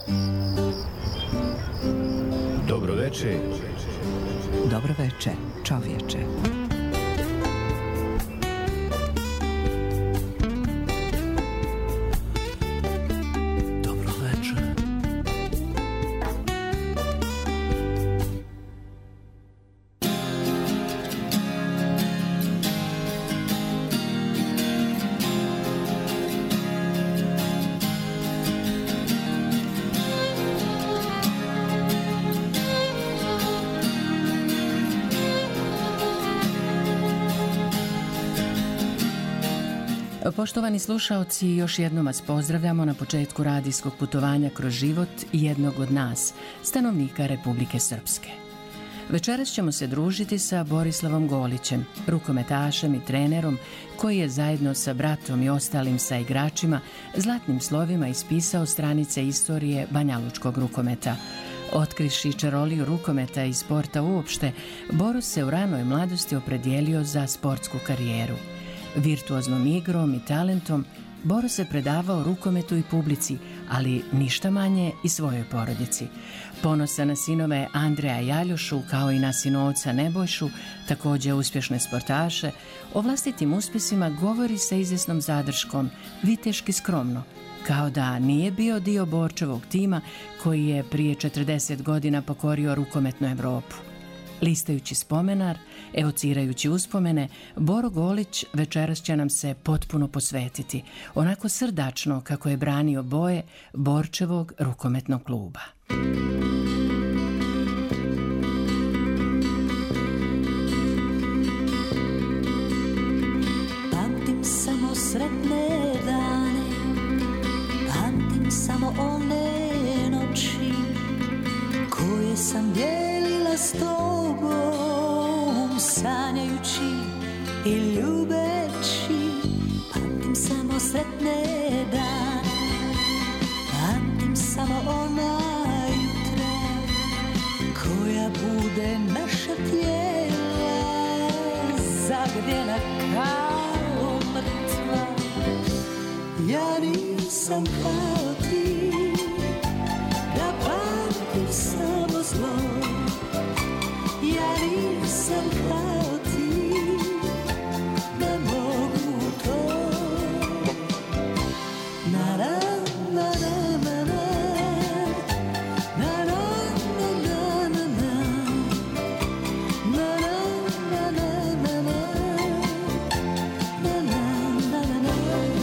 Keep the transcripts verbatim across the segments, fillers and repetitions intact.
Dobro veče. Dobro veče, čovječe. Poštovani slušaoci, još jednom vas pozdravljamo na početku radijskog putovanja kroz život jednog od nas, stanovnika Republike Srpske. Večeras ćemo se družiti sa Borislavom Golićem, rukometašem i trenerom koji je zajedno sa bratom i ostalim saigračima zlatnim slovima ispisao stranice istorije banjalučkog rukometa. Otkrivši čaroliju rukometa i sporta uopšte, Boro se u ranoj mladosti opredijelio za sportsku karijeru. Virtuoznom igrom i talentom Boro se predavao rukometu i publici, ali ništa manje i svojoj porodici. Ponosan na sinove Andreja i Aljošu, kao i na sinovca Nebojšu, također uspješne sportaše, o vlastitim uspjesima govori sa izvjesnom zadrškom, viteški skromno, kao da nije bio dio Borčevog tima koji je prije četrdeset godina pokorio rukometnu Evropu. Listajući spomenar, evocirajući uspomene, Boro Golić večeras će nam se potpuno posvetiti, onako srdačno kako je branio boje Borčevog rukometnog kluba. Pamtim samo sretne dane, pamtim samo one noći koje sam dijelila s tobom, sanjajući i ljubeći. Pamtim samo sretne dane, pamtim samo ona jutra koja bude naša tijela zagljena kao mrtva. Ja nisam kao ti, da pamtim samo zlo. Ja nisam kao ti, da mogu to. Na na na na na na, na na na na na na, na na na na na, na na na na na.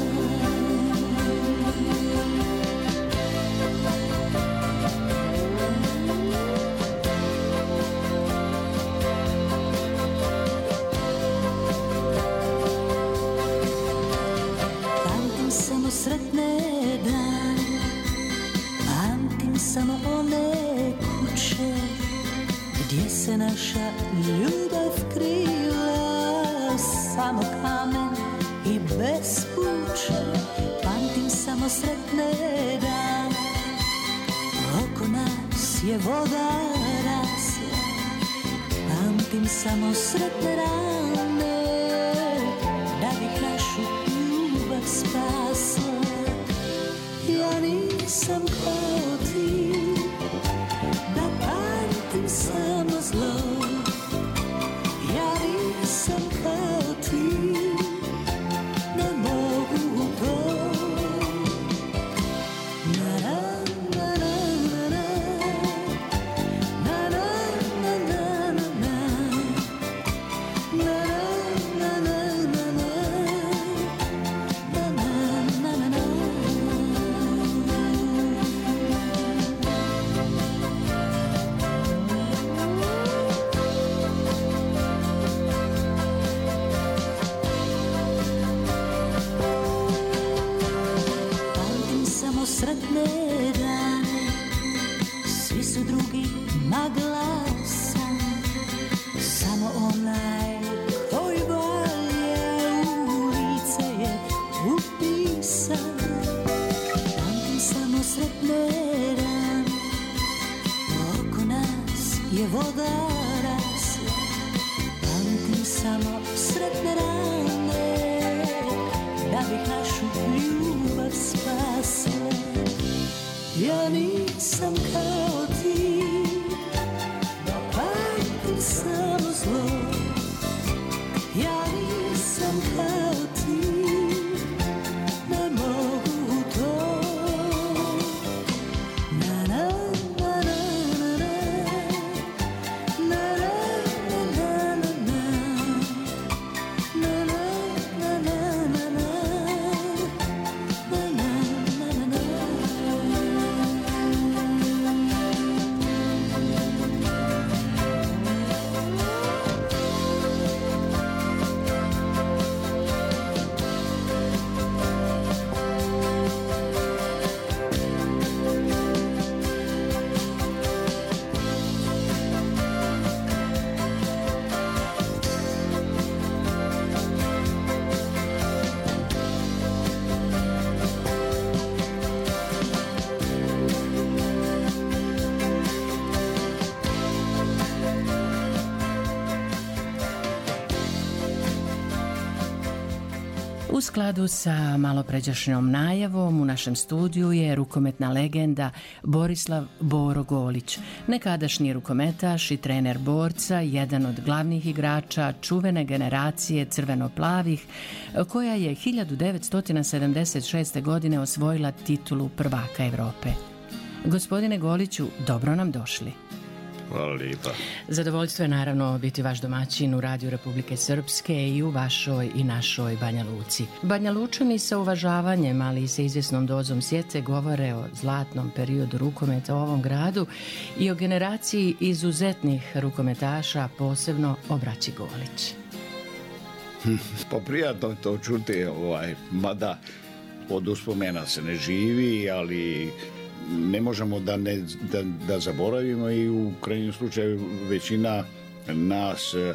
Sretne dane, pamtim samo one kuće gdje se naša ljubav krila, samo kamen i bespuće. Pamtim samo sretne dane, oko nas je voda rasla. Pamtim samo sretne rane, da bih našu ljubav spasla. Ja nisam kao ti, da pamtim samo zlo. Ja nisam kao ti, ne mogu to. Na na na na na, na na na na na na, na na na na na. Sretne dane, svi su drugi magla san, samo onaj koji volje u lice je upisan. Pamtim samo sretne dane, oko nas je voda rasla. Pamtim samo sretne rane, da bih našu ljubav spasla. Ja nisam nisam kao ti, da pamtim samo zlo. Ja nisam kao ti, ne mogu to. Na na na na na na na na na na na na na na. U skladu sa malopređašnjom najavom u našem studiju je rukometna legenda Borislav Boro Golić, nekadašnji rukometaš i trener borca, jedan od glavnih igrača čuvene generacije crveno-plavih, koja je hiljadu devetsto sedamdeset šeste. godine osvojila titulu prvaka Evrope. Gospodine Goliću, dobro nam došli. Hvala lijepa. Zadovoljstvo je naravno biti vaš domaćin u Radiju Republike Srpske i u vašoj i našoj Banja Luci. Banja Lučani sa uvažavanjem, ali i sa izvjesnom dozom sjece govore o zlatnom periodu rukometa u ovom gradu i o generaciji izuzetnih rukometaša, posebno o braći Golić. Pa prijatno je to čuti, ovaj, mada od uspomena se ne živi, ali ne možemo da, ne, da, da zaboravimo i u krajnjem slučaju većina nas e,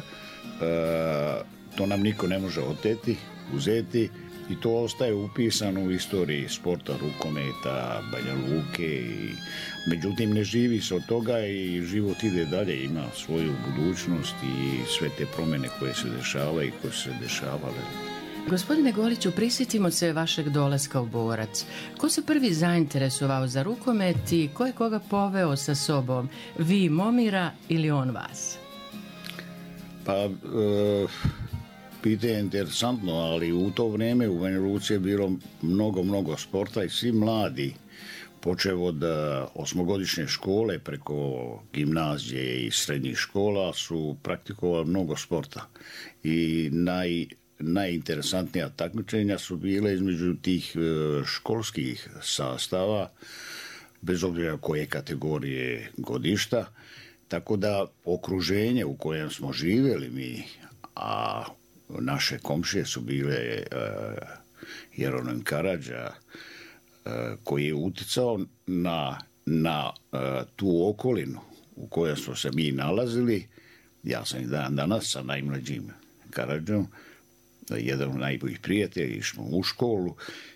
to nam niko ne može oteti, uzeti i to ostaje upisano u istoriji sporta, rukometa, Banja Luke i, međutim ne živi se od toga i život ide dalje, ima svoju budućnost i sve te promjene koje se dešavaju i koje se dešavale. Gospodine Goliću, prisjetimo se vašeg dolaska u Borac. Ko se prvi zainteresovao za rukomet i ko je koga poveo sa sobom? Vi Momira ili on vas? Pa, e, pitanje je interesantno, ali u to vrijeme u Banja Luci je bilo mnogo, mnogo sporta i svi mladi, počev od osmogodišnje škole preko gimnazije i srednjih škola, su praktikovali mnogo sporta. I naj najinteresantnija takmičenja su bile između tih školskih sastava, bez obzira koje kategorije godišta, tako da okruženje u kojem smo živjeli mi, a naše komšije su bile uh, Jeronim Karadža, uh, koji je uticao na, na uh, tu okolinu u kojoj smo se mi nalazili. Ja sam i dan danas sa najmlađim Karadžom, jedan od najboljih prijatelja, išli u školu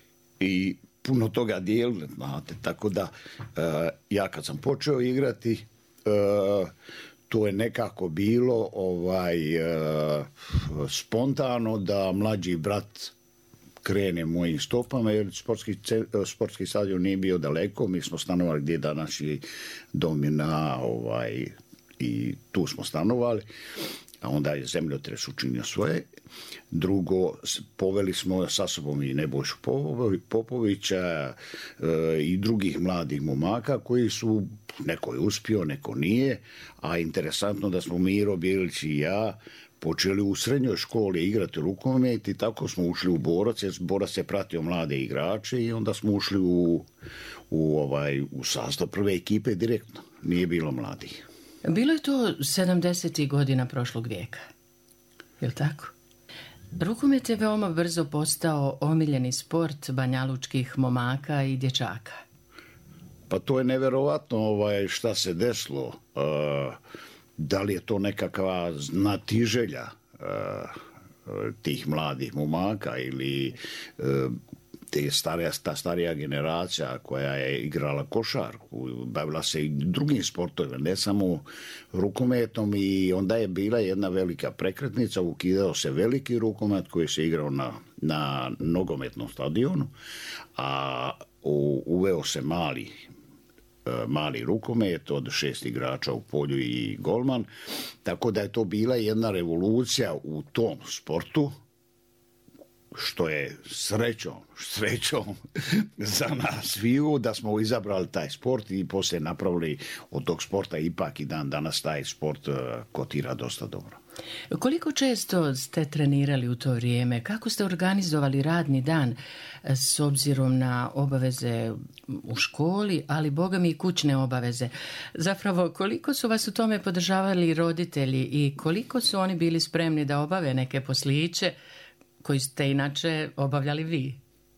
i puno toga dijelili, znate, tako da uh, ja kad sam počeo igrati, uh, to je nekako bilo ovaj uh, spontano da mlađi brat krene mojim stopama, jer sportski, sportski stadion nije bio daleko, mi smo stanovali gdje danas je Domina, ovaj, i tu smo stanovali. A onda je zemljotres učinio svoje. Drugo, poveli smo sa sobom i Nebojšu Popovića e, i drugih mladih momaka koji su, neko je uspio, neko nije, a interesantno da smo Miro Bjelić i ja počeli u srednjoj školi igrati rukomet i tako smo ušli u Borac, jer Borac je pratio mlade igrače i onda smo ušli u, u, ovaj, u sastav prve ekipe direktno, nije bilo mladih. Bilo je to sedamdesetih godina prošlog vijeka, je li tako? Rukomet je veoma brzo postao omiljeni sport banjalučkih momaka i dječaka. Pa to je neverovatno ovaj, šta se desilo. Uh, da li je to nekakva znatiželja uh, tih mladih momaka ili uh, te starija, ta starija generacija koja je igrala košarku, bavila se i drugim sportovima, ne samo rukometom, i onda je bila jedna velika prekretnica, ukidao se veliki rukomet koji se igrao na, na nogometnom stadionu, a u, uveo se mali mali rukomet od šest igrača u polju i golman, tako da je to bila jedna revolucija u tom sportu, što je srećom, srećom za nas sviju da smo izabrali taj sport i poslije napravili od tog sporta ipak i dan danas taj sport kotira dosta dobro. Koliko često ste trenirali u to vrijeme? Kako ste organizovali radni dan s obzirom na obaveze u školi, ali boga mi i kućne obaveze? Zapravo, koliko su vas u tome podržavali roditelji i koliko su oni bili spremni da obave neke posliće koji ste inače obavljali vi?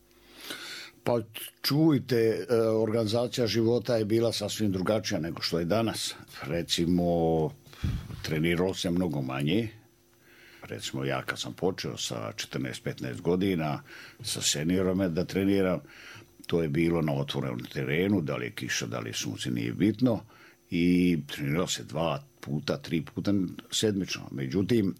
Pa čujte, organizacija života je bila sasvim drugačija nego što je danas. Recimo, trenirao sam mnogo manje. Recimo, ja kad sam počeo sa četrnaest petnaest godina sa seniorama da treniram, to je bilo na otvorenom terenu, da li je kiša, da li je sunce, nije bitno. I trenirao se dva puta, tri puta sedmično. Međutim,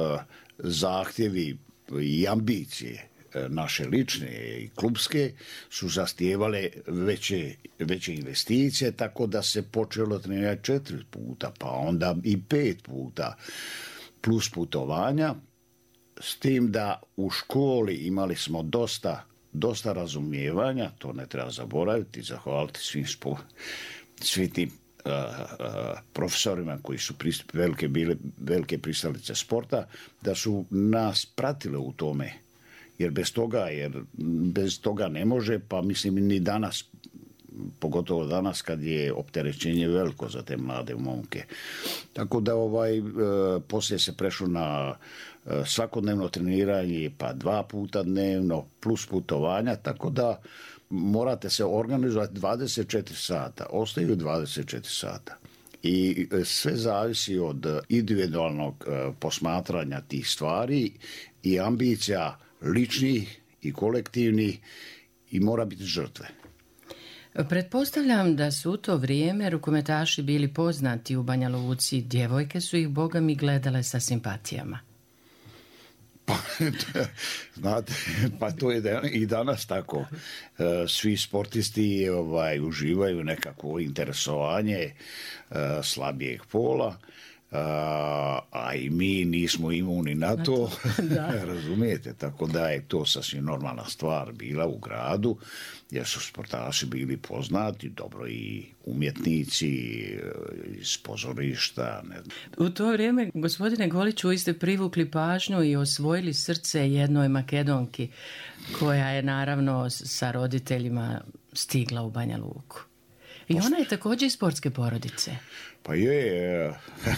zahtjevi i ambicije naše lične i klubske su zahtijevale veće, veće investicije, tako da se počelo trenirati četiri puta, pa onda i pet puta, plus putovanja, s tim da u školi imali smo dosta, dosta razumijevanja, to ne treba zaboraviti, zahvaliti svim, spo, svim tim uh, uh, profesorima koji su prist, velike, bile velike pristalice sporta, da su nas pratile u tome. Jer bez toga, jer bez toga ne može, pa mislim ni danas, pogotovo danas kad je opterećenje veliko za te mlade momke. Tako da ovaj, e, poslije se prešlo na e, svakodnevno treniranje, pa dva puta dnevno, plus putovanja, tako da morate se organizovati dvadeset četiri sata, ostaju dvadeset četiri sata. I sve zavisi od individualnog e, posmatranja tih stvari i ambicija ličnih i kolektivnih i mora biti žrtve. Pretpostavljam da su u to vrijeme rukometaši bili poznati u Banja Luci, djevojke su ih boga mi gledale sa simpatijama. Pa, znate, pa to je i danas tako. Svi sportisti ovaj, uživaju nekako interesovanje slabijeg pola, A, a i mi nismo imuni na to, razumijete, tako da je to sasvim normalna stvar bila u gradu, jer su sportaši bili poznati, dobro i umjetnici iz pozorišta. Ne znam. U to vrijeme, gospodine Goliću, vi ste privukli pažnju i osvojili srce jednoj Makedonki, koja je naravno sa roditeljima stigla u Banja Luku. I ona je također iz sportske porodice. Pa je,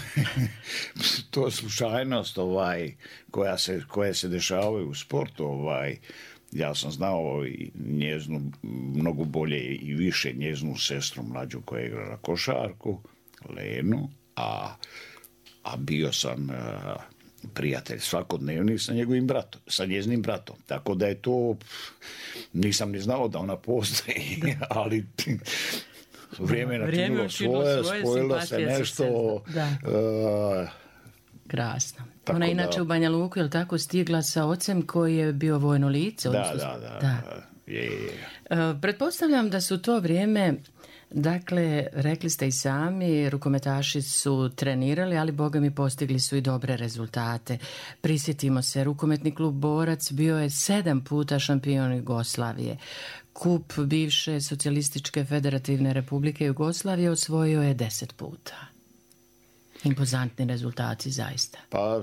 to je slučajnost ovaj, koja, se, koja se dešavaju u sportu. Ovaj. Ja sam znao njeznu, mnogo bolje i više njeznu sestru mlađu koja je igrala košarku, Lenu, a, a bio sam a, prijatelj svakodnevni sa njegovim bratom, sa njeznim bratom. Tako da je to, nisam ni znao da ona postoji, ali... Vrijeme je načinilo svoje, svoje, spojilo se nešto... Uh, Krasno. Ona je inače da, u Banja Luku, je li tako, stigla sa ocem koji je bio vojno lice? Da, da, da. da. Je, je. Uh, pretpostavljam da su to vrijeme, dakle, rekli ste i sami, rukometaši su trenirali, ali boga mi postigli su i dobre rezultate. Prisjetimo se, rukometni klub Borac bio je sedam puta šampion Jugoslavije. Kup bivše socijalističke federativne republike Jugoslavije osvojio je deset puta. Impozantni rezultati, zaista. Pa,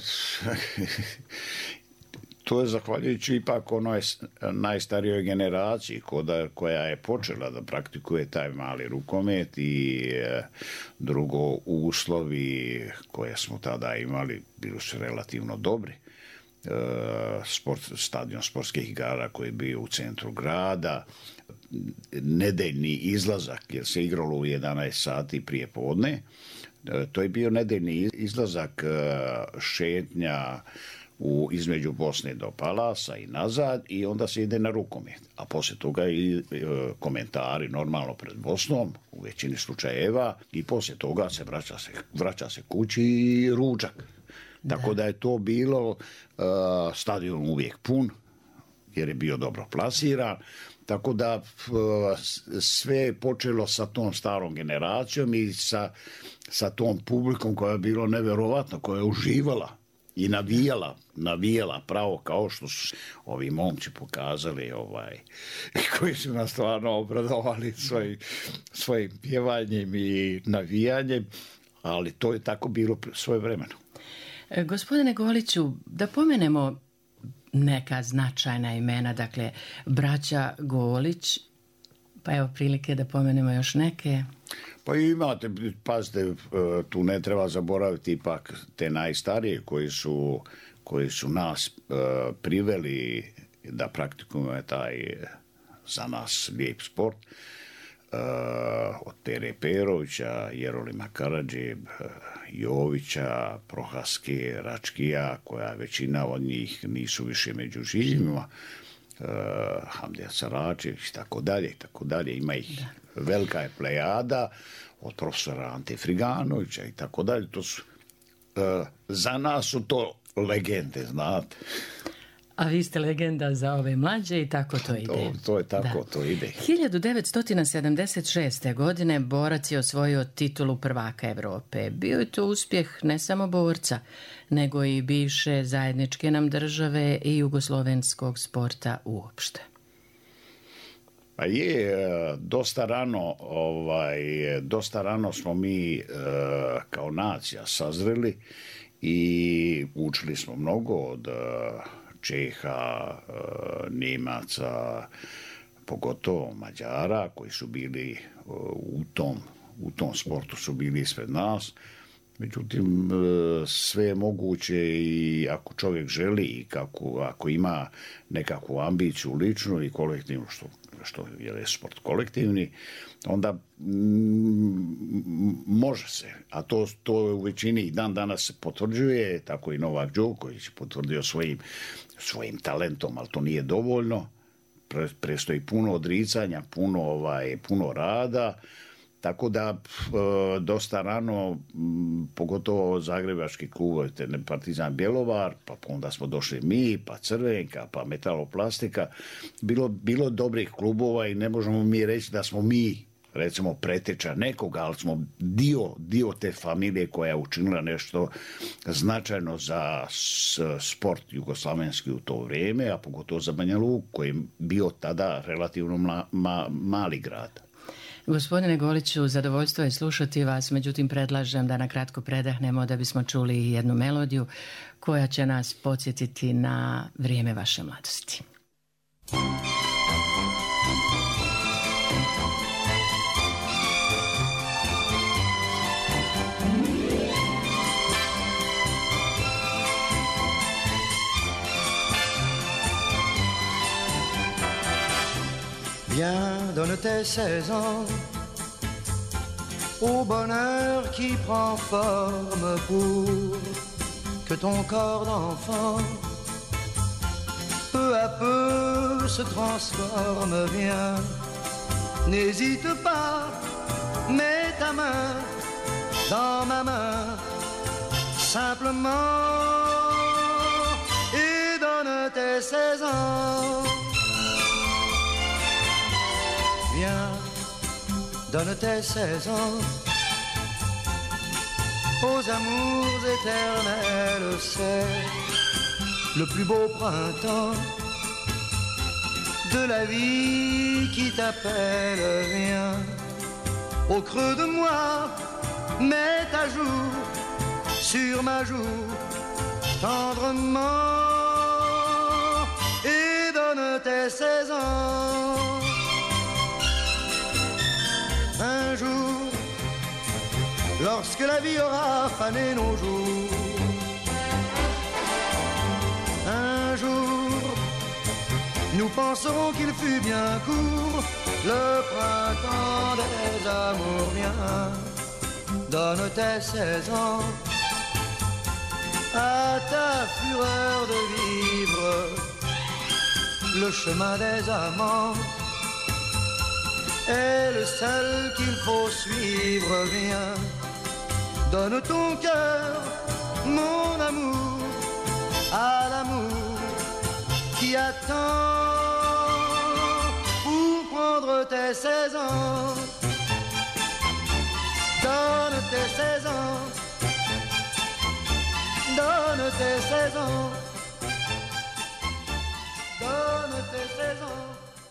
to je zahvaljujući ipak onoj najstarijoj generaciji koda, koja je počela da praktikuje taj mali rukomet i drugo uslovi koje smo tada imali bili su relativno dobri. Sport, stadion sportskih igara koji je bio u centru grada, nedeljni izlazak jer se igralo u jedanaest sati prije podne, to je bio nedeljni izlazak, šetnja u, između Bosne do Palasa i nazad i onda se ide na rukomet, a poslije toga i komentari normalno pred Bosnom u većini slučajeva i poslije toga se vraća se, vraća se kući i ručak. Tako da je to bilo uh, stadion uvijek pun, jer je bio dobro plasiran, Tako da sve je počelo sa tom starom generacijom i sa, sa tom publikom koja je bilo neverovatno, koja je uživala i navijala, navijala pravo kao što su ovi momci pokazali, ovaj, koji su nas stvarno obradovali svoj, svojim pjevanjem i navijanjem, ali to je tako bilo svoje vremeno. E, gospodine Goliću, da pomenemo neka značajna imena, dakle, braća Golić, pa evo prilike da pomenemo još neke. Pa imate, pazite, tu ne treba zaboraviti ipak te najstarije koji su, koji su nas uh, priveli da praktikujemo taj za nas lijep sport. Uh, od Tere Perovića, Jerolima Karadžib, Jovića, Prohaske, Račkija, koja većina od njih nisu više među živima, uh, Hamdija Saračević, tako dalje, tako dalje, ima ih da. Velika je plejada, od profesora Ante Friganovića i tako dalje, to su, uh, za nas su to legende, znate. A vi ste legenda za ove mlađe i tako to ide. To, to je tako, da. To ide. hiljadu devetsto sedamdeset šeste. godine borac je osvojio titulu prvaka Evrope. Bio je to uspjeh ne samo borca, nego i bivše zajedničke nam države i jugoslovenskog sporta uopšte. Pa je, dosta rano, ovaj, dosta rano smo mi kao nacija sazreli i učili smo mnogo od Čeha, Nemaca, pogotovo Mađara koji su bili u tom, u tom sportu su bili ispred nas. Međutim, sve je moguće i ako čovjek želi i kako, ako ima nekakvu ambiciju ličnu i kolektivnu, što, što je sport kolektivni, onda mm, može se. A to, to u većini i dan danas se potvrđuje, tako i Novak Đoković je potvrdio svojim, svojim talentom, ali to nije dovoljno. Pre, prestoji puno odricanja, puno, ovaj, puno rada. Tako da dosta rano, pogotovo zagrebački klub, Partizan Bjelovar, pa onda smo došli mi, pa Crvenka, pa Metaloplastika, bilo, bilo dobrih klubova i ne možemo mi reći da smo mi, recimo, preteča nekoga, ali smo dio, dio te familije koja je učinila nešto značajno za sport jugoslavenski u to vrijeme, a pogotovo za Banja Luku, koji je bio tada relativno ma, ma, mali grad. Gospodine Goliću, zadovoljstvo je slušati vas, međutim predlažem da na kratko predahnemo da bismo čuli jednu melodiju koja će nas podsjetiti na vrijeme vaše mladosti. Viens, donne tes seize ans au bonheur qui prend forme pour que ton corps d'enfant peu à peu se transforme. Viens, n'hésite pas, mets ta main dans ma main simplement et donne tes seize ans. Viens, donne tes seize ans aux amours éternels, c'est le plus beau printemps de la vie qui t'appelle. Viens, au creux de moi, mets ta joue sur ma joue tendrement et donne tes seize ans. Un jour, lorsque la vie aura fané nos jours, un jour, nous penserons qu'il fut bien court le printemps des amours. Viens, donne tes seize ans à ta fureur de vivre le chemin des amants. Est le seul qu'il faut suivre. Viens, donne ton cœur, mon amour, à l'amour qui attend. Donne tes seize ans, donne tes seize ans, donne tes seize ans, donne tes seize ans.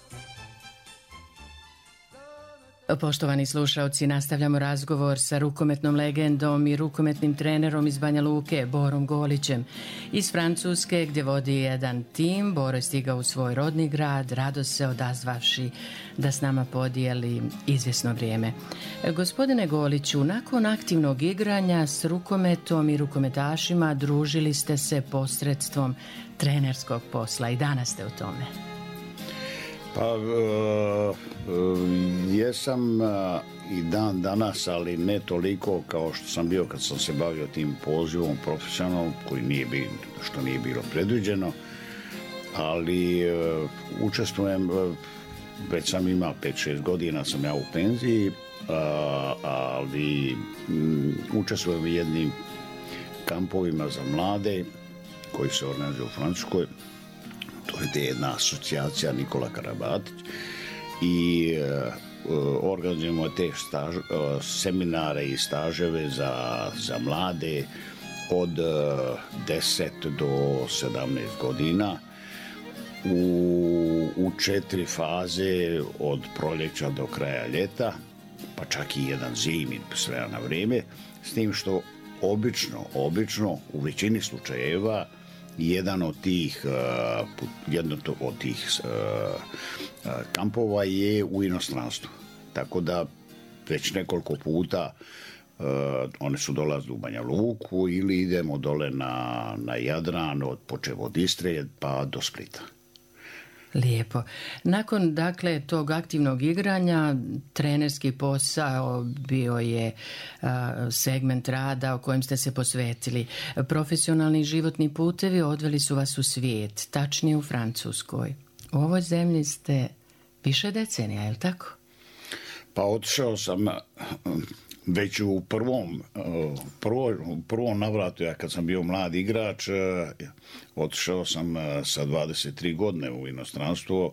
Poštovani slušaoci, nastavljamo razgovor sa rukometnom legendom i rukometnim trenerom iz Banja Luke, Borom Golićem. Iz Francuske, gdje vodi jedan tim, Boro je stigao u svoj rodni grad, rado se odazvavši da s nama podijeli izvjesno vrijeme. Gospodine Goliću, nakon aktivnog igranja s rukometom i rukometašima družili ste se posredstvom trenerskog posla i danas ste u tome. Pa, uh, uh, jesam uh, i dan danas, ali ne toliko kao što sam bio kad sam se bavio tim pozivom profesionalnom, koji nije bio, što nije bilo predviđeno, ali uh, učestvujem, uh, već sam imao pet šest godina, sam ja u penziji, uh, ali um, učestvujem u jednim kampovima za mlade koji se organizuju u Francuskoj. To je jedna asocijacija Nikola Karabatić i uh, organizujemo te staž, uh, seminare i staževe za, za mlade od uh, deset do sedamnaest godina u, u četiri faze od proljeća do kraja ljeta, pa čak i jedan zimi sve na vrijeme, s tim što obično, obično u većini slučajeva jedan od tih, uh, jedno od tih uh, uh, kampova je u inostranstvu. Tako da već nekoliko puta uh, one su dolazili u Banja Luku ili idemo dole na, na Jadran, od, počev od Istre pa do Splita. Lijepo. Nakon, dakle, tog aktivnog igranja, trenerski posao bio je a, segment rada o kojem ste se posvetili. Profesionalni životni putevi odveli su vas u svijet, tačnije u Francuskoj. U ovoj zemlji ste više decenija, je li tako? Pa otišao sam već u prvom, prvo, prvom navratu, ja kad sam bio mlad igrač, otišao sam sa dvadeset tri godine u inostranstvo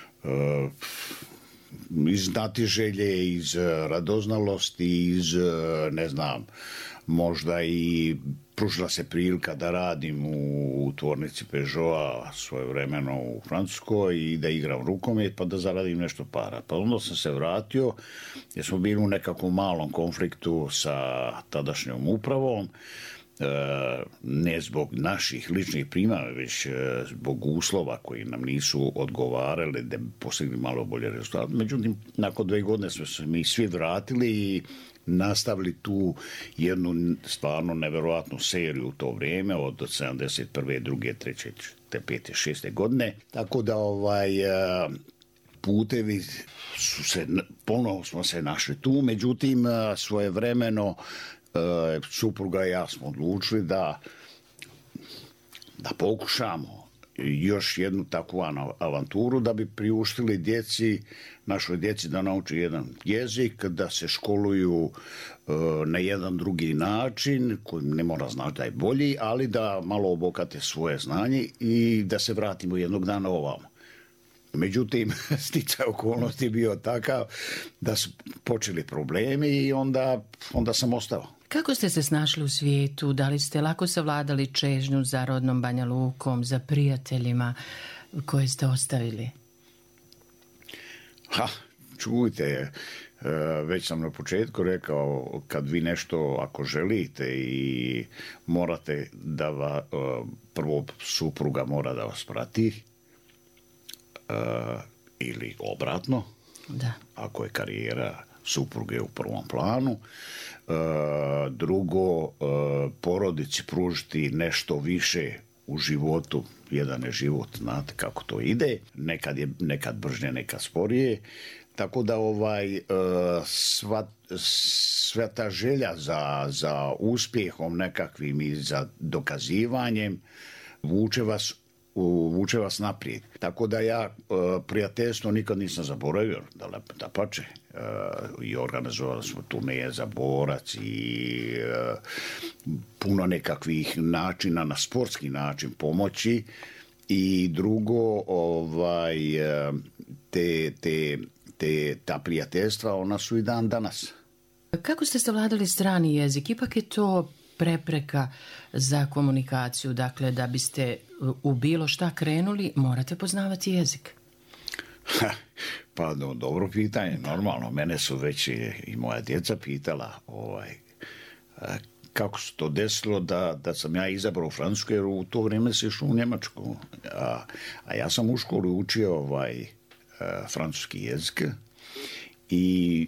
iz znatiželje, iz radoznalosti, iz, ne znam, možda i pružila se prilika da radim u, u tvornici Peugeota svojevremeno u Francuskoj i da igram rukomet pa da zaradim nešto para. Pa onda sam se vratio jer smo bili u nekakvom malom konfliktu sa tadašnjom upravom, e, ne zbog naših ličnih primjera, već zbog uslova koji nam nisu odgovarali da bi postigli malo bolje rezultate. Međutim, nakon dve godine smo se mi svi vratili i nastavili tu jednu stvarno nevjerojatnu seriju u to vrijeme od sedamdeset prve, druge, treće, pete, šeste godine. Tako da ovaj putevi su se, ponovo smo se našli tu, međutim svojevremeno supruga i ja smo odlučili da da pokušamo još jednu takvu avanturu da bi priuštili djeci, našoj djeci da nauči jedan jezik, da se školuju uh, na jedan drugi način, koji ne mora znati da je bolji, ali da malo obokate svoje znanje i da se vratimo jednog dana ovamo. Međutim, sticaj okolnosti je bio takav da su počeli problemi i onda, onda sam ostao. Kako ste se snašli u svijetu? Da li ste lako savladali čežnju za rodnom Banja Lukom, za prijateljima koje ste ostavili? Ha, čujte, već sam na početku rekao, kad vi nešto ako želite i morate da va, prvo supruga mora da vas prati, ili obratno, da. Ako je karijera supruge u prvom planu. Drugo, porodici pružiti nešto više u životu. Jedan je život, znate kako to ide. Nekad je nekad brže, nekad sporije. Tako da ovaj sva, sva ta želja za, za uspjehom nekakvim i za dokazivanjem vuče vas vuče vas naprijed. Tako da ja prijateljstvo nikad nisam zaboravio, da, da pače. I organizovali smo turneje za borac i puno nekakvih načina na sportski način pomoći. I drugo, ovaj, te, te te, ta prijateljstva, ona su i dan danas. Kako ste savladali strani jezik? Ipak je to prepreka za komunikaciju. Dakle, da biste u bilo šta krenuli, morate poznavati jezik. Pa no, dobro pitanje, normalno. Mene su već i, i moja djeca pitala ovaj, kako se to desilo da, da sam ja izabrao u Francusku, jer u to vrijeme se išlo u Njemačku. A, a ja sam u školi učio ovaj, francuski jezik i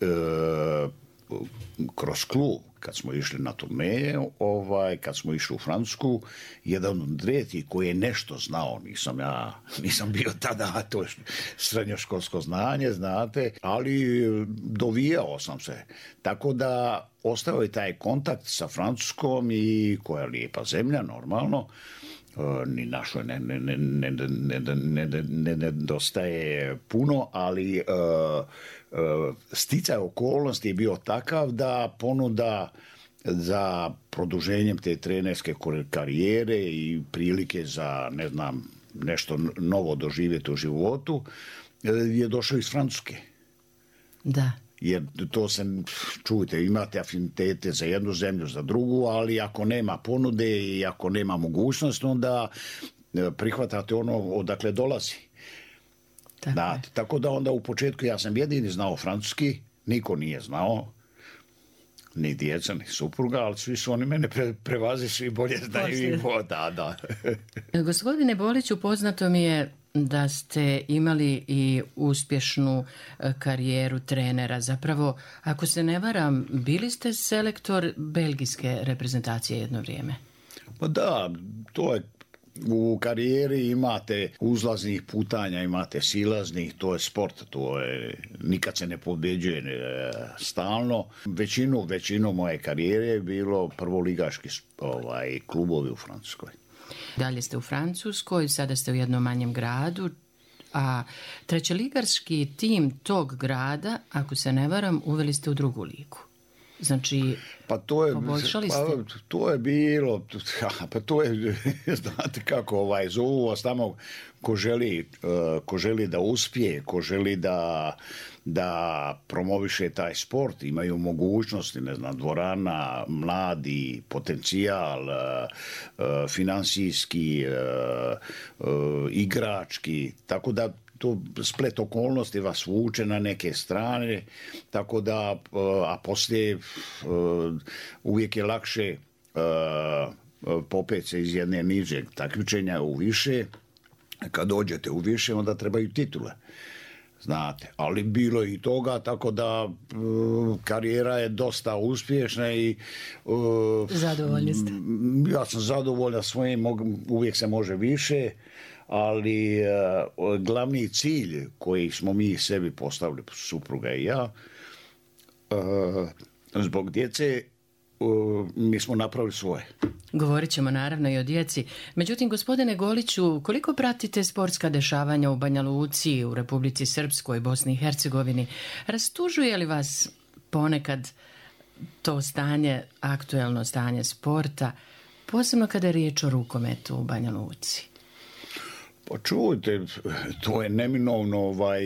e, kroz klub, kad smo išli na turneje, ovaj, kad smo išli u Francusku, jedan od rijetkih koji je nešto znao, nisam ja, nisam bio tada, to je srednjoškolsko znanje, znate, ali dovijao sam se. Tako da ostao je taj kontakt sa Francuskom i koja je lijepa zemlja, normalno, ni našoj ne, ne, ne, ne, ne, ne, ne nedostaje puno, ali uh, uh, sticaj okolnosti je bio takav da ponuda za produženjem te trenerske karijere i prilike za, ne znam, nešto novo doživjeti u životu je došao iz Francuske. Da. Jer to se, čujte, imate afinitete za jednu zemlju, za drugu, ali ako nema ponude i ako nema mogućnost, onda prihvatate ono odakle dolazi. Tako, da, tako da onda u početku ja sam jedini znao francuski, niko nije znao, ni djeca, ni supruga, ali svi su oni mene pre, prevazi, svi bolje znaju i bo, da, da. Gospodine Boliću, poznato mi je da ste imali i uspješnu karijeru trenera. Zapravo, ako se ne varam, bili ste selektor belgijske reprezentacije jedno vrijeme. Pa da, to je, u karijeri imate uzlaznih putanja, imate silaznih, to je sport, to je, nikad se ne pobjeđuje stalno. Većinu, većinu moje karijere je bilo prvoligaški ovaj, klubovi u Francuskoj. Dalje ste u Francuskoj, sada ste u jednom manjem gradu, a trećeligarski tim tog grada, ako se ne varam, uveli ste u drugu ligu. Znači, pa to je, poboljšali ste? Pa, to je bilo, pa to je, znate kako, ovaj, zovu vas tamo ko želi, ko želi da uspije, ko želi da, da promoviše taj sport, imaju mogućnosti, ne znam, dvorana, mladi, potencijal, financijski, igrački, tako da to splet okolnosti vas vuče na neke strane, tako da, a poslije uvijek je lakše popet se iz jedne nižeg takmičenja u više. Kad dođete u više, onda trebaju titule. Znate, ali bilo i toga, tako da karijera je dosta uspješna i zadovoljni ste. Ja sam zadovoljan svojim, uvijek se može više, ali uh, glavni cilj koji smo mi sebi postavili, supruga i ja, uh, zbog djece, uh, mi smo napravili svoje. Govorit ćemo naravno i o djeci. Međutim, gospodine Goliću, koliko pratite sportska dešavanja u Banja Luci, u Republici Srpskoj, Bosni i Hercegovini? Rastužuje li vas ponekad to stanje, aktuelno stanje sporta, posebno kada je riječ o rukometu u Banja Luci? Pa čujte, to je neminovno ovaj,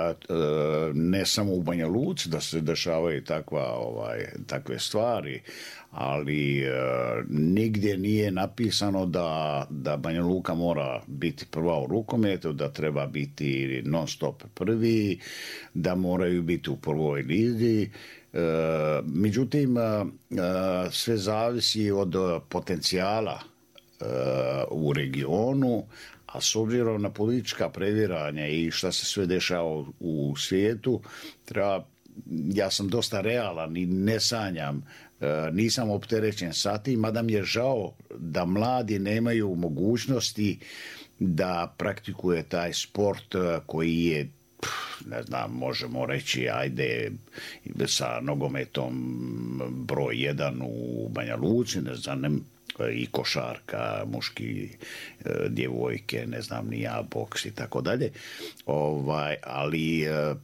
ne samo u Banja Luci da se dešavaju takva, ovaj, takve stvari, ali nigdje nije napisano da, da Banja Luka mora biti prva u rukometu, da treba biti non stop prvi, da moraju biti u prvoj lizi. Međutim, sve zavisi od potencijala u regionu, a s obzirom na politička previranja i šta se sve dešava u svijetu, treba, ja sam dosta realan i ne sanjam, nisam opterećen sa tim, mada mi je žao da mladi nemaju mogućnosti da praktikuje taj sport koji je, ne znam, možemo reći, ajde, sa nogometom broj jedan u Banja Luci, ne znam, ne, i košarka, muški, djevojke, ne znam ni ja, boks i tako dalje. Ovaj, ali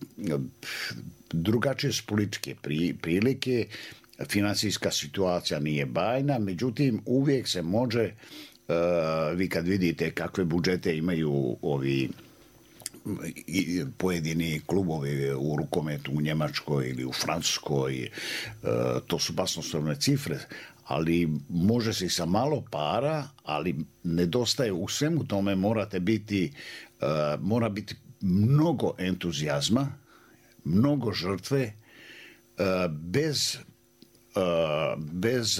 drugačije su političke prilike, financijska situacija nije bajna, međutim uvijek se može, vi kad vidite kakve budžete imaju ovi i pojedini klubovi u rukometu u Njemačkoj ili u Francuskoj, to su basnoslovne cifre, ali može se i sa malo para, ali nedostaje u svemu tome, morate biti, mora biti mnogo entuzijazma, mnogo žrtve, bez, bez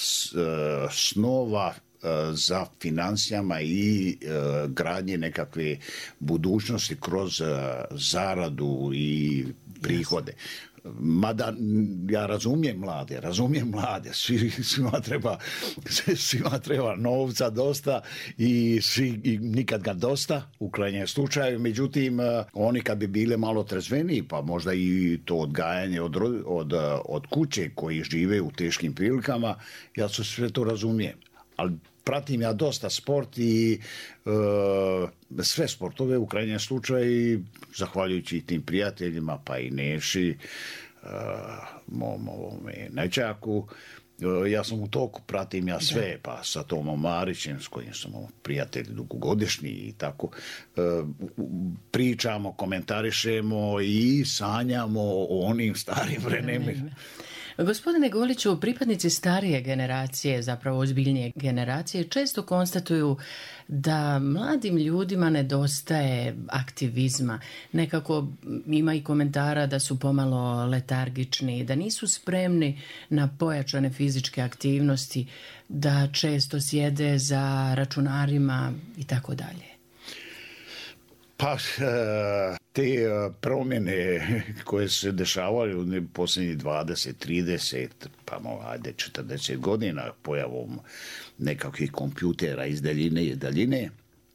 snova za financijama i uh, gradnje nekakve budućnosti kroz uh, zaradu i prihode. Mada ja razumijem mlade, razumijem mlade, svi, svima, treba, svima treba novca dosta i, svi, i nikad ga dosta u krajnjem slučaju, međutim oni kad bi bile malo trezveniji, pa možda i to odgajanje od, od, od kuće koji žive u teškim prilikama, ja su sve to razumijem. Ali pratim ja dosta sport i e, sve sportove u krajnjem slučaju, zahvaljujući i tim prijateljima, pa i Neši, e, mom ovome Nećaku. E, ja sam u toku, pratim ja sve, pa sa Tomom Marićem, s kojim sam prijatelj dugogodišnji i tako. E, pričamo, komentarišemo i sanjamo o onim starim vremenima. Gospodine Goliću, pripadnici starije generacije, zapravo ozbiljnije generacije, često konstatuju da mladim ljudima nedostaje aktivizma. Nekako ima i komentara da su pomalo letargični, da nisu spremni na pojačane fizičke aktivnosti, da često sjede za računarima i tako dalje. Pa, te promjene koje se dešavaju u posljednjih dvadeset, trideset, pa ajde četrdeset godina pojavom nekakvih kompjutera iz daljine i daljine,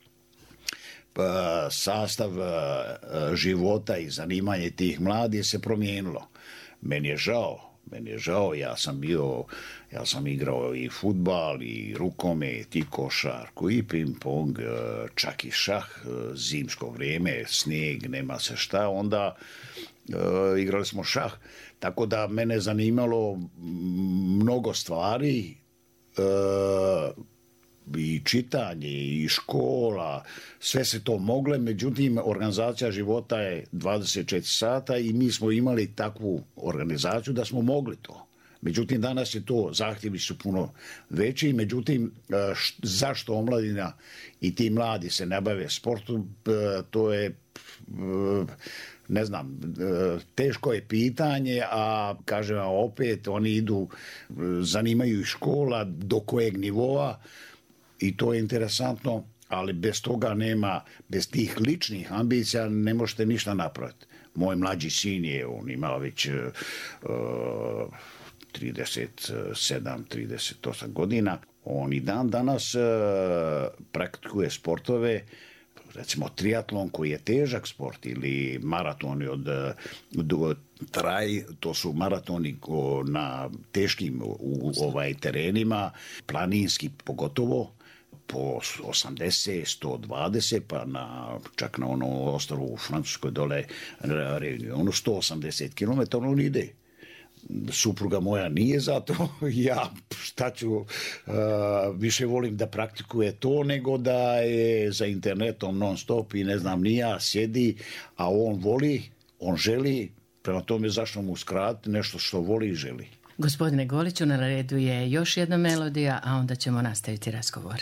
pa sastav života i zanimanje tih mladih se promijenilo. Meni je žao. Meni je žao, ja sam bio, ja sam igrao i fudbal, i rukomet, i košarku, i ping-pong, čak i šah, zimsko vrijeme, snijeg, nema se šta, onda uh, igrali smo šah. Tako da mene zanimalo mnogo stvari, uh, i čitanje, i škola, sve se to mogle, međutim organizacija života je dvadeset četiri sata i mi smo imali takvu organizaciju da smo mogli to. Međutim, danas je to, zahtjevi su puno veći, međutim, š, zašto omladina i ti mladi se ne bave sportom, to je, ne znam, teško je pitanje, a kažem vam opet, oni idu, zanimaju i škola, do kojeg nivoa, i to je interesantno, ali bez toga nema, bez tih ličnih ambicija ne možete ništa napraviti. Moj mlađi sin je, on ima već uh, trideset sedam trideset osam godina. On i dan danas uh, praktikuje sportove, recimo triatlon koji je težak sport ili maratoni od, od traj, to su maratoni na teškim u, ovaj terenima, planinski pogotovo, po osamdeset, sto dvadeset, pa na, čak na ono ostrovu u Francuskoj dole, ono sto osamdeset kilometara on ide. Supruga moja nije zato, ja šta ću, uh, više volim da praktikuje to nego da je za internetom non stop i ne znam ni ja, sjedi, a on voli, on želi, prema tome zašto mu uskratiti nešto što voli i želi. Gospodine Goliću, na redu je još jedna melodija, a onda ćemo nastaviti razgovor.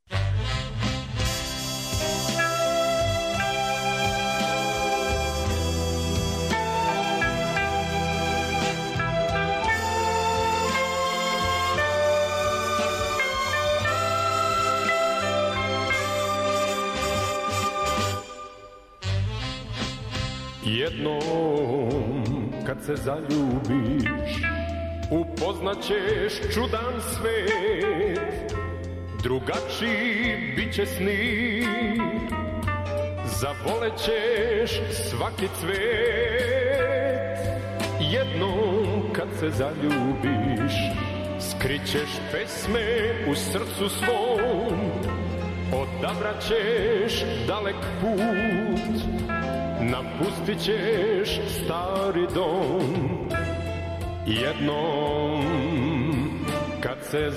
Jednom kad se zaljubiš, upoznaćeš čudan svet, drugačiji bit će sni, zavolećeš svaki cvet. Jednom kad se zaljubiš, skrićeš pesme u srcu svom, odabraćeš dalek put, napustit ćeš stari dom. Jednom kad se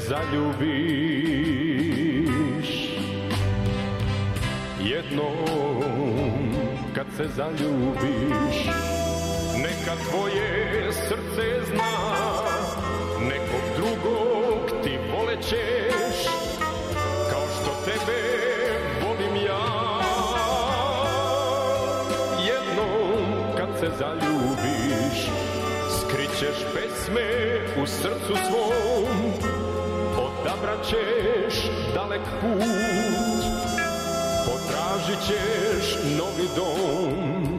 zaljubiš, jednom kad se zaljubiš, neka tvoje srce zna, nekog drugog ti volećeš, kao što tebe volim ja. Jednom kad se zaljubiš, skrićeš pesme u srcu svom, odabrat ćeš dalek put, potražit ćeš novi dom.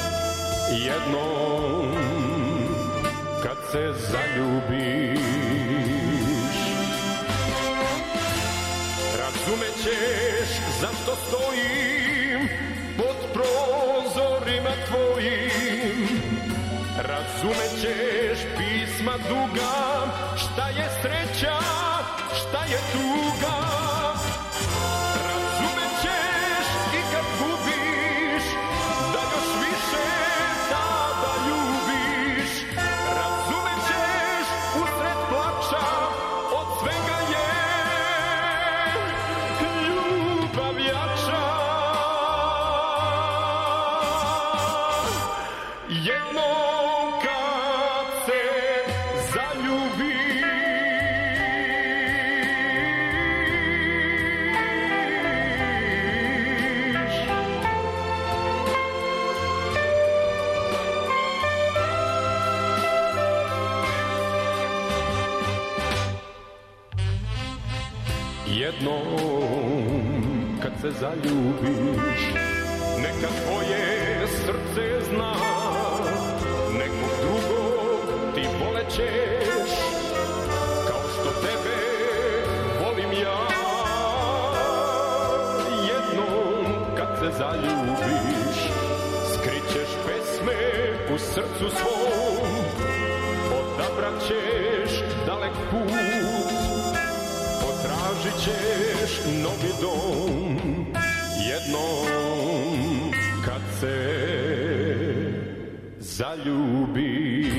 Jednom kad se zaljubiš, razumećeš zašto stojim pod prozorima tvojim, razumećeš pisma duga, šta je sreća, šta je tuga. Razumećeš i kad gubiš, da još više tada ljubiš. Razumećeš usred plača, od svega je ljubav jača. Jednom kad se zaljubiš, jednom kad se zaljubiš, neka tvoje srce zna, nekog drugog ti volećeš, kao što tebe volim ja. Jednom kad se zaljubiš, skrićeš pesme u srcu svom, odabrat ćeš dalek put, potražit ćeš novi dom. Jednom kad se zaljubiš.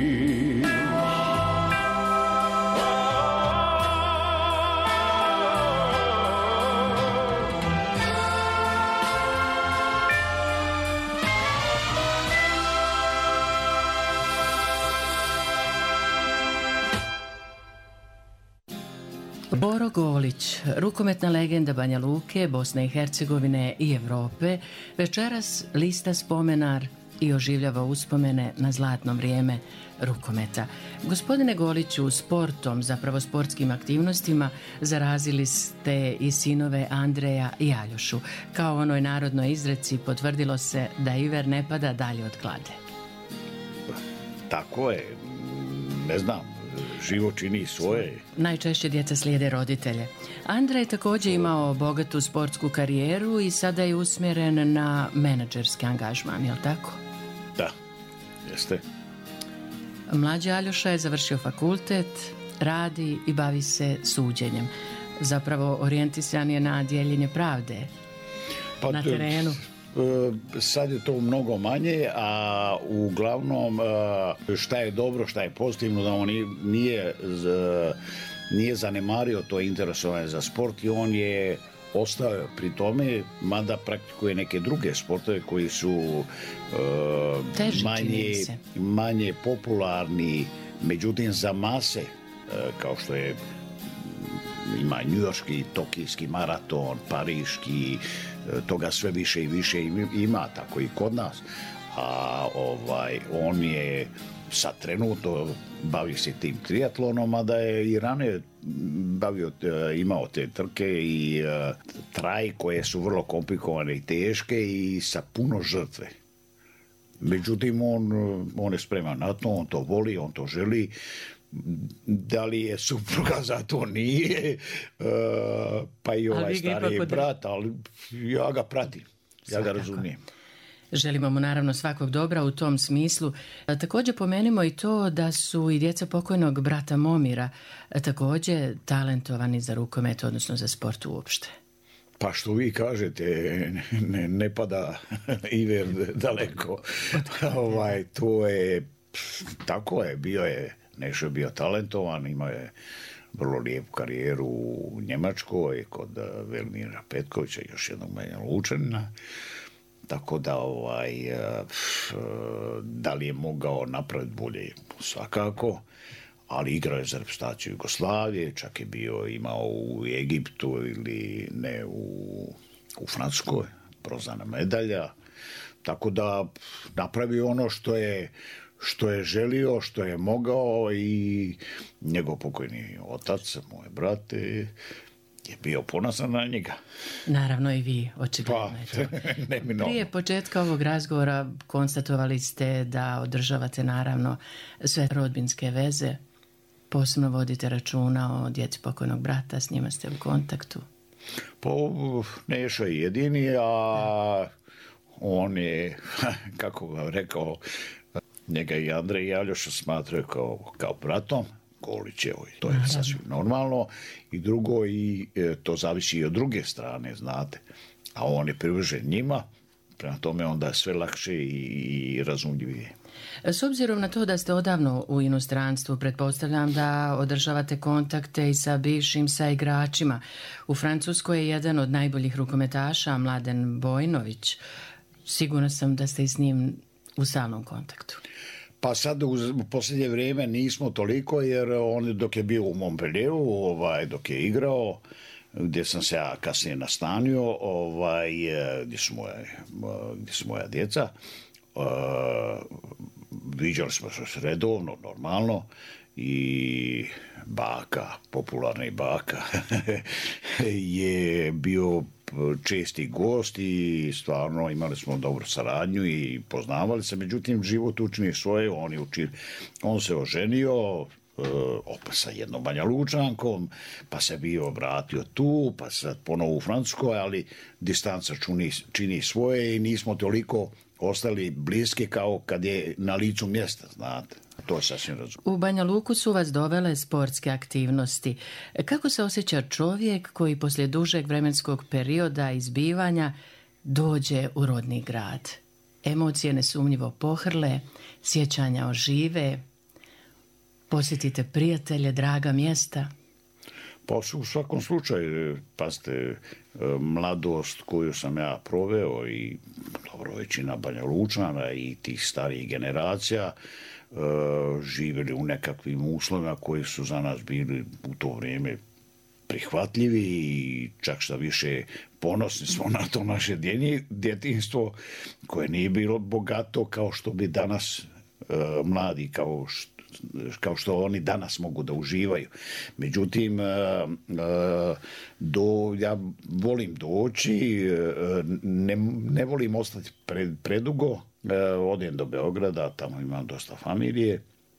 Boro Golić, rukometna legenda Banja Luke, Bosne i Hercegovine i Evrope, večeras lista spomenar i oživljava uspomene na zlatno vrijeme rukometa. Gospodine Goliću, sportom, zapravo sportskim aktivnostima, zarazili ste i sinove Andreja i Aljošu. Kao onoj narodnoj izreci potvrdilo se da iver ne pada dalje od klade. Tako je, ne znam. Život čini svoje. Najčešće djeca slijede roditelje. Andrej je također imao bogatu sportsku karijeru i sada je usmjeren na menadžerski angažman, je li tako? Da, jeste. Mlađi Aljoša je završio fakultet, radi i bavi se suđenjem. Zapravo orijentisan je na dijeljenje pravde pa, na terenu. Sad je to mnogo manje, a uglavnom šta je dobro, šta je pozitivno, da on nije, nije zanemario to interesovanje za sport i on je ostao pri tome, mada praktikuje neke druge sportove koji su Teži, manje, manje popularni, međutim za mase, kao što je ima njujorški, tokijski maraton, pariški, toga sve više i više ima, tako i kod nas. A ovaj, on je sad trenutno bavi se tim triatlonom, a da je i ranije bavio, imao te trke i uh, traj koje su vrlo komplikovane i teške i sa puno žrtve. Međutim, on, on je spreman na to, on to voli, on to želi. Da li je supruga za to nije, uh, pa i ovaj stariji brat, ali ja ga pratim, ja Svakako. ga razumijem. Želimo mu naravno svakog dobra u tom smislu. A, također pomenimo i to da su i djeca pokojnog brata Momira a, također talentovani za rukomet, odnosno za sport uopšte. Pa što vi kažete, ne, ne pada iver daleko. ovaj, to je, tako je, bio je. Nešo je bio talentovan, imao je vrlo lijepu karijeru u Njemačkoj kod Velmira Petkovića, još jednog Banja Lučanina. tako da ovaj, da li je mogao napraviti bolje, svakako, ali igrao je za reprezentaciju Jugoslavije, čak je bio imao u Egiptu ili ne u, u Francuskoj, prozana medalja, tako da napravio ono što je što je želio, što je mogao i njegov pokojni otac, moj brat, je bio ponosan na njega. Naravno i vi, očigledno je to. Neminovno. Prije početka ovog razgovora konstatovali ste da održavate naravno sve rodbinske veze, posebno vodite računa o djeci pokojnog brata, s njima ste u kontaktu. Pa Neša je jedini, a on je, kako vam rekao, njega i Andrej i Aljoša smatraju kao, kao bratom, Golić je, to je sasvim normalno, i drugo, i e, to zavisi i od druge strane, znate, a on je privržen njima, prema tome onda je sve lakše i, i razumljivije. S obzirom na to da ste odavno u inostranstvu, pretpostavljam da održavate kontakte i sa bivšim saigračima. U Francuskoj je jedan od najboljih rukometaša, Mladen Bojnović. Sigurno sam da ste i s njim u stalnom kontaktu. Pa sad u posljednje vrijeme nismo toliko, jer on dok je bio u Montpellieru, ovaj, dok je igrao, gdje sam se ja kasnije nastanio, ovaj, gdje su moje, gdje su moja djeca, uh, viđali smo se redovno, normalno, i baka, popularni baka, je bio česti gost i stvarno imali smo dobru saradnju i poznavali se, međutim život učini svoje, on, je uči, on se oženio, opet sa jednom Banja Lučankom, pa se bio vratio tu, pa sad ponovo u Francuskoj, ali distanca čini, čini svoje i nismo toliko ostali bliski kao kad je na licu mjesta, znate. To je sasvim razumno. U Banja Luku su vas dovele sportske aktivnosti. Kako se osjeća čovjek koji poslije dužeg vremenskog perioda izbivanja dođe u rodni grad? Emocije nesumnjivo pohrle, sjećanja ožive, posjetite prijatelje, draga mjesta. Pa u svakom slučaju, pazite, mladost koju sam ja proveo i dobro, većina Banja Lučana i tih starijih generacija živjeli u nekakvim uslovima koji su za nas bili u to vrijeme prihvatljivi i čak šta više ponosni smo na to naše djetinjstvo koje nije bilo bogato kao što bi danas mladi, kao što kao što oni danas mogu da uživaju. Međutim, do, ja volim doći, ne, ne volim ostati pred, predugo, odem do Beograda, tamo imam dosta familije,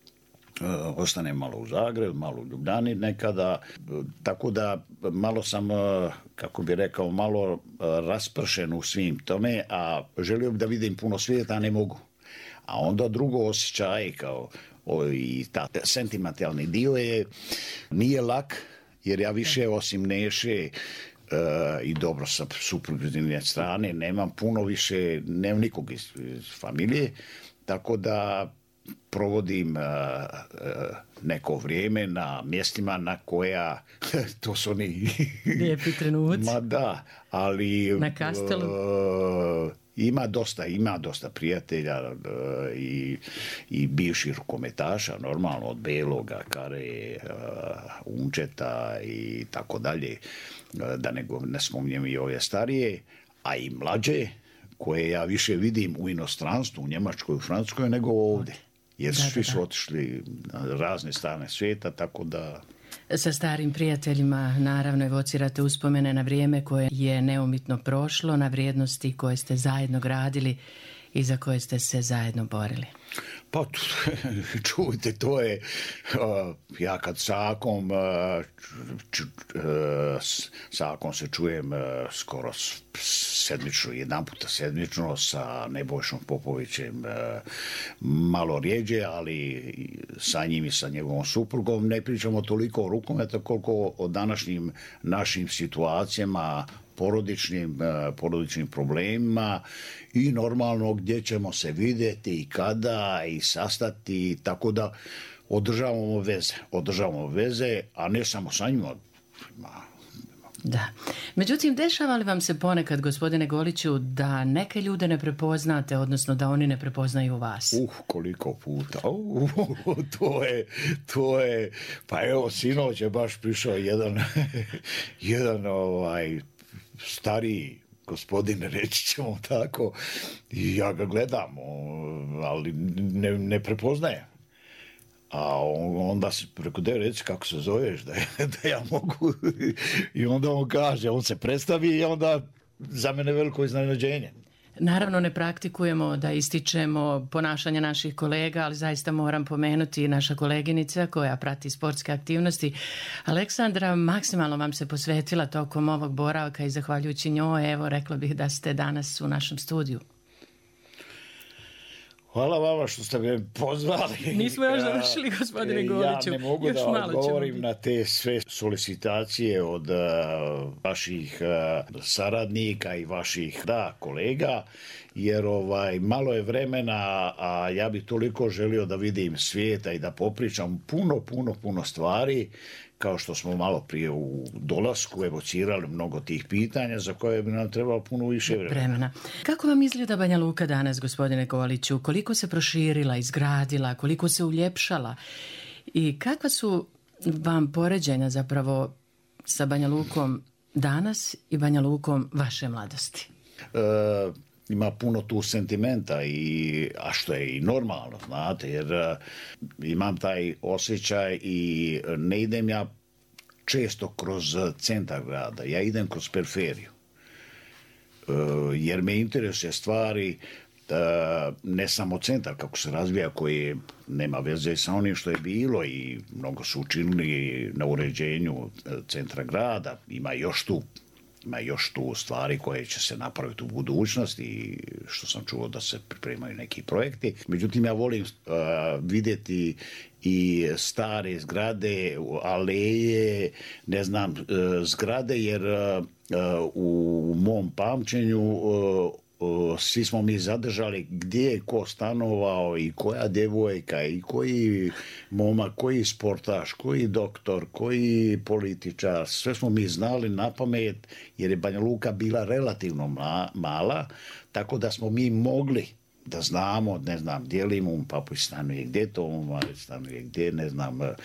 ostanem malo u Zagrebu, malo u Ljubljani nekada, tako da malo sam, kako bi rekao, malo raspršen u svim tome, a želio bih da vidim puno svijeta, a ne mogu. A onda drugo osjećaj kao i ta sentimentalni dio je nije lak, jer ja više osim Neše uh, i dobro sa suprugine strane nemam puno više, nemam nikog iz, iz familije, tako da provodim uh, uh, neko vrijeme na mjestima na koja to su oni lijepi trenuci. Ma da, ali na Kastelu. Uh, Ima dosta, ima dosta prijatelja uh, i, i bivših rukometaša, normalno od Beloga, Kare, uh, Unčeta i tako dalje, uh, da ne, ne spominjem i ove starije, a i mlađe, koje ja više vidim u inostranstvu, u Njemačkoj, u Francuskoj, nego ovdje. Jer da, svi da, su da. otišli na razne strane svijeta, tako da... Sa starim prijateljima naravno evocirate uspomene na vrijeme koje je neumitno prošlo, na vrijednosti koje ste zajedno gradili i za koje ste se zajedno borili. Pa čujte, to je, uh, ja kad sa Akom, uh, ču, uh, sa Akom se čujem uh, skoro sedmično, jedan puta sedmično, sa Nebojšom Popovićem uh, malo rijeđe, ali sa njim i sa njegovom suprugom ne pričamo toliko o rukometu koliko o današnjim našim situacijama, porodičnim, porodičnim problemima i normalno gdje ćemo se vidjeti i kada i sastati, tako da održavamo veze, održavamo veze, a ne samo sa njima, Da. Međutim, dešava li vam se ponekad, gospodine Goliću, da neke ljude ne prepoznate, odnosno da oni ne prepoznaju vas? Uh, koliko puta. Uh, to je, to je, pa evo, sinoć je baš prišao jedan, jedan ovaj, stariji gospodin, reći ćemo tako, i ja ga gledam, ali ne, ne prepoznajem. A onda se preko de reci kako se zoveš, da, da ja mogu. I onda on kaže, on se predstavi i onda za mene veliko iznenađenje. Naravno ne praktikujemo da ističemo ponašanje naših kolega, ali zaista moram pomenuti naša koleginica koja prati sportske aktivnosti. Aleksandra maksimalno vam se posvetila tokom ovog boravka i zahvaljujući njoj, evo, rekla bih da ste danas u našem studiju. Hvala vama što ste me pozvali. Nismo još završili, gospodine Goliću. Ja ne mogu još da odgovorim na te sve solicitacije od uh, vaših uh, saradnika i vaših da, kolega, jer ovaj, malo je vremena, a ja bih toliko želio da vidim svijeta i da popričam puno, puno, puno stvari, kao što smo malo prije u dolasku evocirali mnogo tih pitanja za koje bi nam trebalo puno više vremena. vremena. Kako vam izgleda Banja Luka danas, gospodine Goliću? Koliko se proširila, izgradila, koliko se uljepšala? I kakva su vam poređenja zapravo sa Banja Lukom danas i Banja Lukom vaše mladosti? E, ima puno tu sentimenta, i, a što je i normalno, znate, jer uh, imam taj osjećaj i ne idem ja često kroz centar grada, ja idem kroz periferiju. Uh, jer me interesuje stvari, uh, ne samo centar kako se razvija, koji nema veze sa onim što je bilo, i mnogo su učinili na uređenju centra grada, ima još tu Ima još tu stvari koje će se napraviti u budućnosti, i što sam čuo da se pripremaju neki projekti. Međutim, ja volim uh, vidjeti i stare zgrade, aleje, ne znam, uh, zgrade, jer uh, u mom pamćenju uh, uh, svi smo mi zadržali gdje je ko stanovao i koja djevojka i koji momak, koji sportaš, koji doktor, koji političar, sve smo mi znali na pamet, jer je Banja Luka bila relativno mala, tako da smo mi mogli da znamo, ne znam, gdje Limun Papuć stanuje, gdje Tomo Marić stanuje, gdje, ne znam, uh,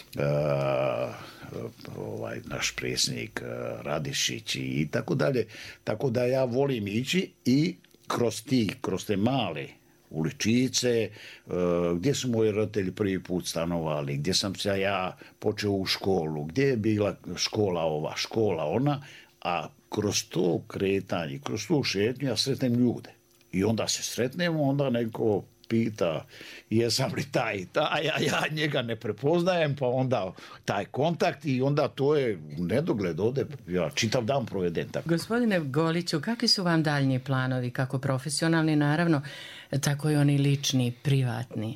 ovaj, naš predsjednik uh, Radišić i tako dalje. Tako da ja volim ići i kroz ti, kroz te male uličice, uh, gdje su moji roditelji prvi put stanovali, gdje sam se ja počeo u školu, gdje je bila škola ova, škola ona, a kroz to kretanje, kroz tu šetnju ja sretnem ljude. I onda se sretnemo, onda neko pita jesam li taj, taj, a ja njega ne prepoznajem, pa onda taj kontakt, i onda to je u nedogled ode, ja čitav dan provedem tako. Gospodine Goliću, kakvi su vam daljnji planovi, kako profesionalni naravno, tako i oni lični, privatni?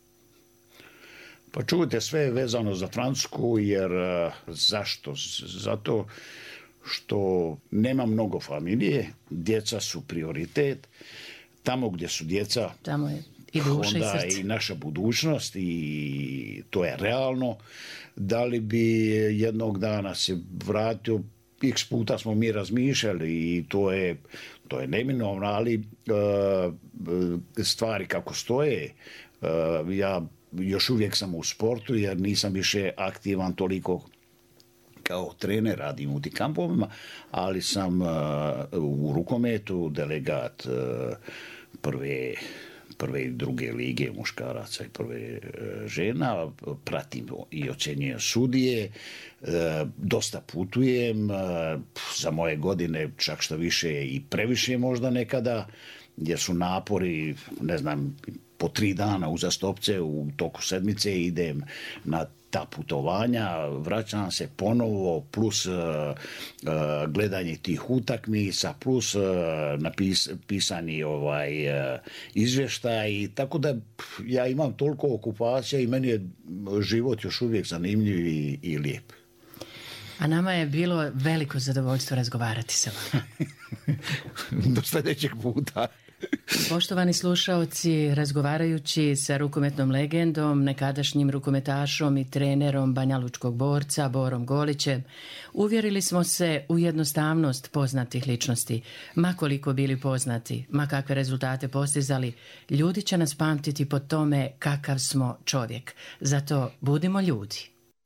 Pa čujte, sve je vezano za Francusku, jer zašto? Zato što nema mnogo familije, djeca su prioritet, tamo gdje su djeca, tamo je i duša onda i srce. I naša budućnost, i to je realno. Da li bi jednog dana se vratio, x puta smo mi razmišljali, i to je, to je neminovno, ali uh, stvari kako stoje, uh, ja još uvijek sam u sportu, jer nisam više aktivan toliko kao trener, radim u tim kampovima, ali sam uh, u rukometu delegat uh, prve, prve i druge lige muškaraca i prve uh, žena, pratim i ocjenjujem sudije, uh, dosta putujem, uh, za moje godine čak što više i previše možda nekada, jer su napori, ne znam, po tri dana uzastopce u toku sedmice idem na ta putovanja, vraćam se ponovo, plus uh, uh, gledanje tih utakmica, plus uh, napis, pisani ovaj, uh, izvještaj, tako da ja imam toliko okupacija i meni je život još uvijek zanimljiv i, i lijep. A nama je bilo veliko zadovoljstvo razgovarati sa vama. Do sljedećeg puta. Poštovani slušaoci, razgovarajući sa rukometnom legendom, nekadašnjim rukometašom i trenerom banjalučkog borca Borom Golićem, uvjerili smo se u jednostavnost poznatih ličnosti. Ma koliko bili poznati, ma kakve rezultate postizali, ljudi će nas pamtiti po tome kakav smo čovjek. Zato budimo ljudi.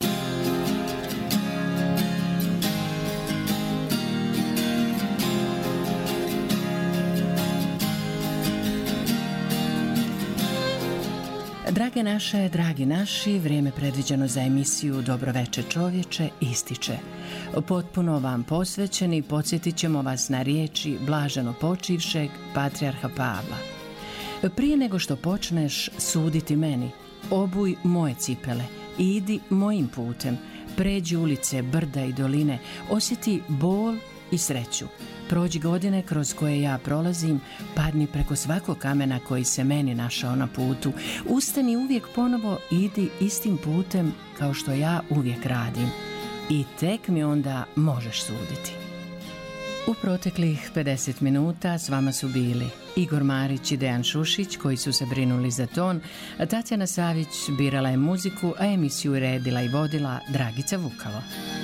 Drage naše, dragi naši, vrijeme predviđeno za emisiju Dobro veče čovječe ističe. Potpuno vam posvećeni podsjetit ćemo vas na riječi blaženo počivšeg patrijarha Pavla. Prije nego što počneš suditi meni, obuj moje cipele, idi mojim putem, pređi ulice, brda i doline, osjeti bol i sreću. Prođi godine kroz koje ja prolazim, padni preko svakog kamena koji se meni našao na putu. Ustani uvijek ponovo, idi istim putem kao što ja uvijek radim. I tek mi onda možeš suditi. U proteklih pedeset minuta s vama su bili Igor Marić i Dejan Šušić koji su se brinuli za ton, Tatjana Savić birala je muziku, a emisiju redila i vodila Dragica Vukalo.